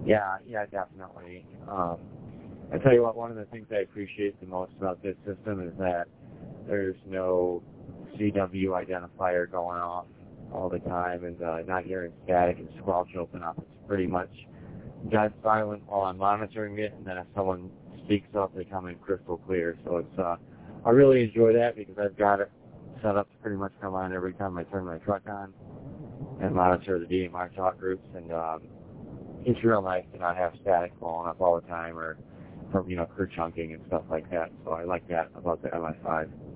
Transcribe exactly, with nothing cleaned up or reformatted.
Yeah, yeah, definitely. Um, I tell you what, one of the things I appreciate the most about this system is that there's no C W identifier going off all the time and uh, not hearing static and squelch open up. It's pretty much dead silent while I'm monitoring it, and then if someone speaks up, they come in crystal clear. So it's uh, I really enjoy that because I've got it set up to pretty much come on every time I turn my truck on and monitor the D M R talk groups, and um, it's real nice to not have static blowing up all the time or from, you know, crew chunking and stuff like that. So I like that about the M I five.